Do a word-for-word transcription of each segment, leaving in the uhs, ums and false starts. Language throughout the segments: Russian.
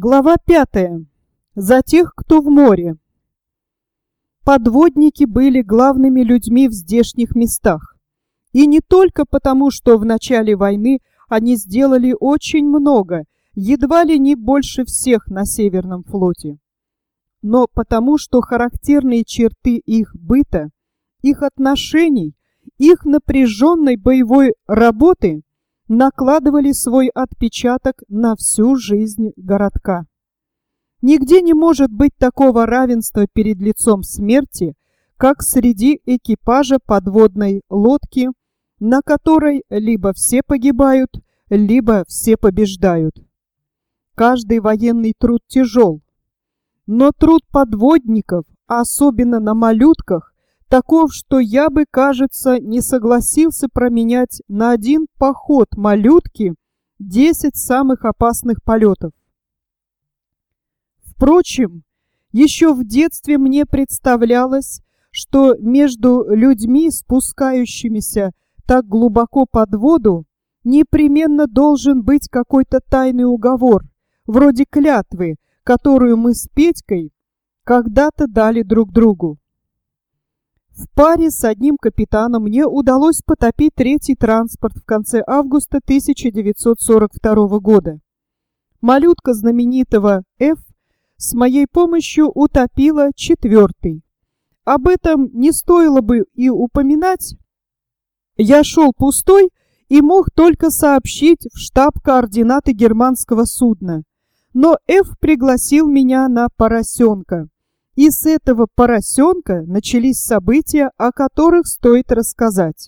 Глава пятая. За тех, кто в море. Подводники были главными людьми в здешних местах. И не только потому, что в начале войны они сделали очень много, едва ли не больше всех на Северном флоте, но потому, что характерные черты их быта, их отношений, их напряженной боевой работы накладывали свой отпечаток на всю жизнь городка. Нигде не может быть такого равенства перед лицом смерти, как среди экипажа подводной лодки, на которой либо все погибают, либо все побеждают. Каждый военный труд тяжел, но труд подводников, особенно на малютках, таков, что я бы, кажется, не согласился променять на один поход малютки десять самых опасных полетов. Впрочем, еще в детстве мне представлялось, что между людьми, спускающимися так глубоко под воду, непременно должен быть какой-то тайный уговор, вроде клятвы, которую мы с Петькой когда-то дали друг другу. В паре с одним капитаном мне удалось потопить третий транспорт в конце августа тысяча девятьсот сорок второго года. Малютка знаменитого Ф с моей помощью утопила четвертый. Об этом не стоило бы и упоминать. Я шел пустой и мог только сообщить в штаб координаты германского судна. Но Ф пригласил меня на поросенка. И с этого поросенка начались события, о которых стоит рассказать.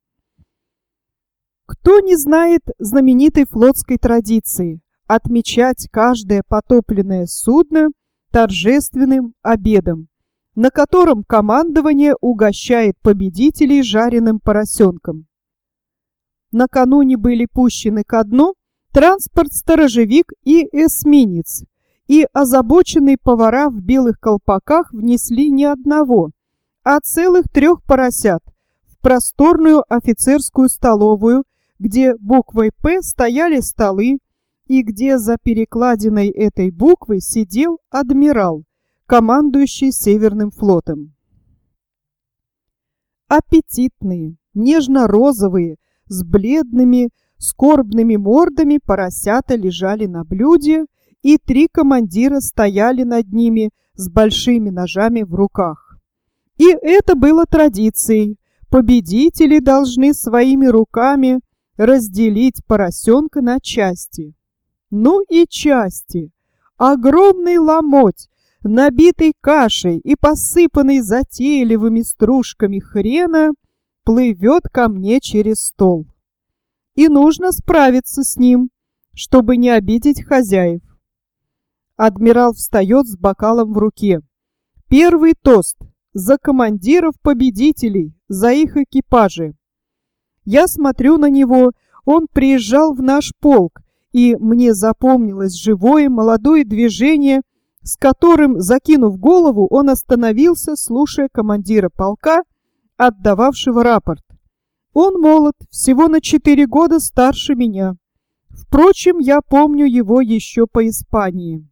Кто не знает знаменитой флотской традиции отмечать каждое потопленное судно торжественным обедом, на котором командование угощает победителей жареным поросенком? Накануне были пущены ко дну транспорт-сторожевик и эсминец, и озабоченные повара в белых колпаках внесли не одного, а целых трех поросят в просторную офицерскую столовую, где буквой «П» стояли столы, и где за перекладиной этой буквы сидел адмирал, командующий Северным флотом. Аппетитные, нежно-розовые, с бледными, скорбными мордами поросята лежали на блюде, и три командира стояли над ними с большими ножами в руках. И это было традицией. Победители должны своими руками разделить поросенка на части. Ну и части. Огромный ломоть, набитый кашей и посыпанный затейливыми стружками хрена, плывет ко мне через стол. И нужно справиться с ним, чтобы не обидеть хозяев. Адмирал встает с бокалом в руке. Первый тост за командиров-победителей, за их экипажи. Я смотрю на него, он приезжал в наш полк, и мне запомнилось живое молодое движение, с которым, закинув голову, он остановился, слушая командира полка, отдававшего рапорт. Он молод, всего на четыре года старше меня. Впрочем, я помню его еще по Испании.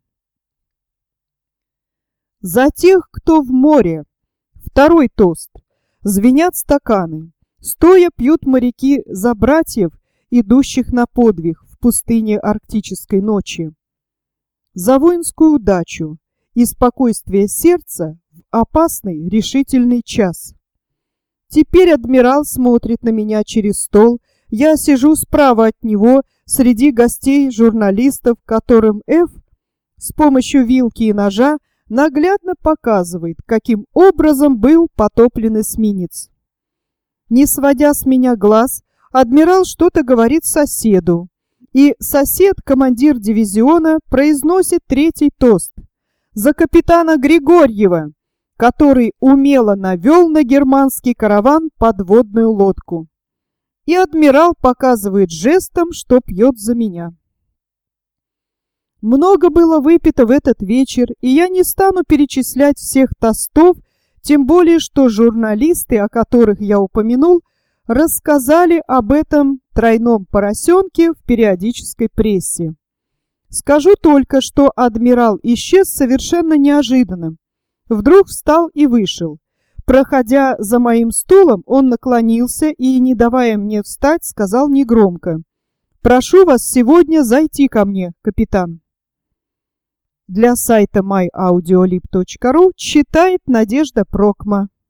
За тех, кто в море. Второй тост. Звенят стаканы. Стоя пьют моряки за братьев, идущих на подвиг в пустыне арктической ночи. За воинскую удачу и спокойствие сердца в опасный решительный час. Теперь адмирал смотрит на меня через стол. Я сижу справа от него среди гостей, журналистов, которым Ф с помощью вилки и ножа наглядно показывает, каким образом был потоплен эсминец. Не сводя с меня глаз, адмирал что-то говорит соседу, и сосед, командир дивизиона, произносит третий тост за капитана Григорьева, который умело навел на германский караван подводную лодку. И адмирал показывает жестом, что пьет за меня. Много было выпито в этот вечер, и я не стану перечислять всех тостов, тем более что журналисты, о которых я упомянул, рассказали об этом тройном поросенке в периодической прессе. Скажу только, что адмирал исчез совершенно неожиданно. Вдруг встал и вышел. Проходя за моим стулом, он наклонился и, не давая мне встать, сказал негромко: «Прошу вас сегодня зайти ко мне, капитан». Для сайта май аудиолиб точка ру читает Надежда Прокма.